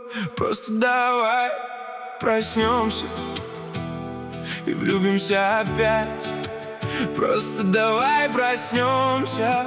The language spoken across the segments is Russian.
Просто давай проснемся и влюбимся опять. Просто давай проснемся.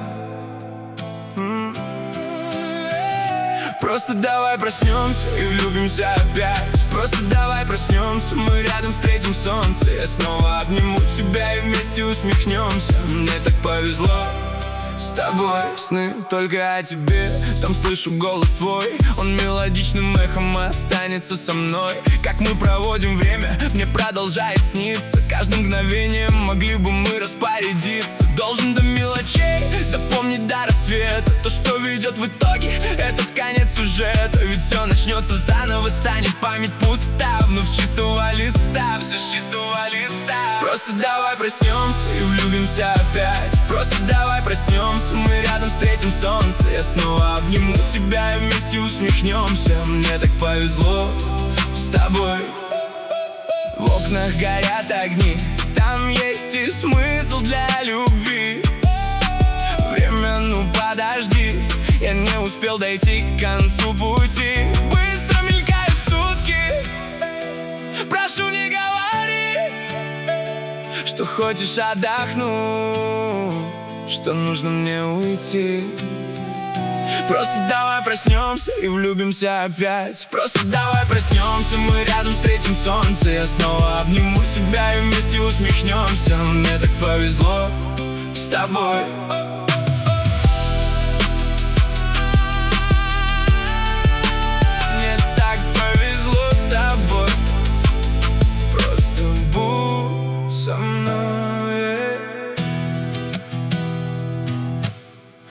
Просто давай проснемся и влюбимся опять. Просто давай проснемся, мы рядом встретим солнце. Я снова обниму тебя и вместе усмехнемся. Мне так повезло с тобой, сны только о тебе. Там слышу голос твой, он мелодичным эхом останется со мной. Как мы проводим время, мне продолжает сниться. Каждым мгновением могли бы мы распорядиться. Должен до мелочей запомнить до рассвета то, что ведет в итоге этот конец сюжета. Ведь все начнется заново, станет память пуста. Вновь чистого листа, все с чистого листа. Просто давай проснемся и влюбимся опять. Просто давай проснемся, мы рядом встретим солнце. Я снова обниму тебя и вместе усмехнемся. Мне так повезло с тобой. В окнах горят огни, там есть и смысл для любви. Время, ну подожди, я не успел дойти к концу пути. Быстро мелькают сутки, прошу, не говори, что хочешь отдохнуть, что нужно мне уйти. Просто давай проснемся и влюбимся опять. Просто давай проснемся, мы рядом встретим солнце. Я снова обниму себя и вместе усмехнемся. Мне так повезло с тобой.